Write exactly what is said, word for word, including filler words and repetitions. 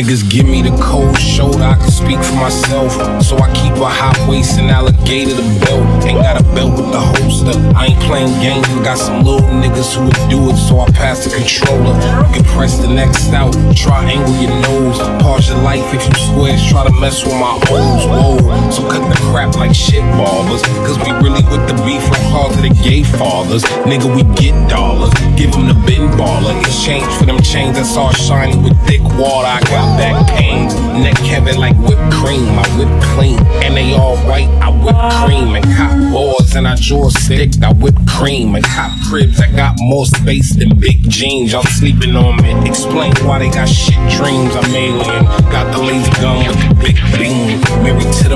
Niggas give me the cold shoulder, I can speak for myself. So I keep a hot waist and alligator the belt. Ain't got a belt with the holster. I ain't playing games, but got some little niggas who would do it, so I pass the controller. You can press the next out, triangle your nose. Pause your life if you squares try to mess with my O's. Whoa, so cut the crap like shit ballers. Cause we really with the beef like cause of the gay fathers. Nigga, we get dollars, give them the bin baller. Exchange for them chains that's all shiny with thick water. I got back pains, neck heavy like whipped cream. I whip clean, and they all white. I whip cream and cop boards, and I draw stick. I whip cream and cop cribs. I got more space than big jeans. Y'all sleeping on me. Explain why they got shit dreams. I'm alien. Got the laser gun with the big beam. Married to the